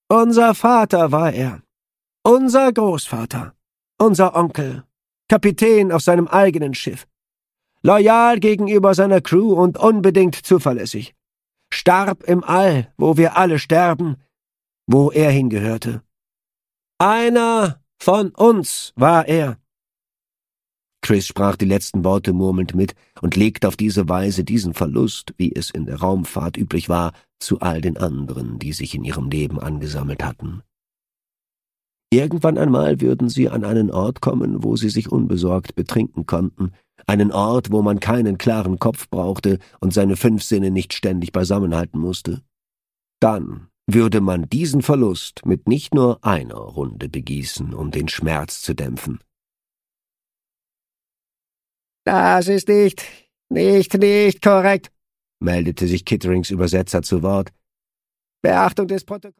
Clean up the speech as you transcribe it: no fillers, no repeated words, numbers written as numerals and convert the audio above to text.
Unser Vater war er. Unser Großvater. Unser Onkel. Kapitän auf seinem eigenen Schiff. Loyal gegenüber seiner Crew und unbedingt zuverlässig. Starb im All, wo wir alle sterben, wo er hingehörte. Einer von uns war er. Chris sprach die letzten Worte murmelnd mit und legte auf diese Weise diesen Verlust, wie es in der Raumfahrt üblich war, zu all den anderen, die sich in ihrem Leben angesammelt hatten. Irgendwann einmal würden sie an einen Ort kommen, wo sie sich unbesorgt betrinken konnten, einen Ort, wo man keinen klaren Kopf brauchte und seine 5 Sinne nicht ständig beisammenhalten musste. Dann würde man diesen Verlust mit nicht nur einer Runde begießen, um den Schmerz zu dämpfen. »Das ist nicht korrekt«, meldete sich Kitterings Übersetzer zu Wort. »Beachtung des Protokolls.«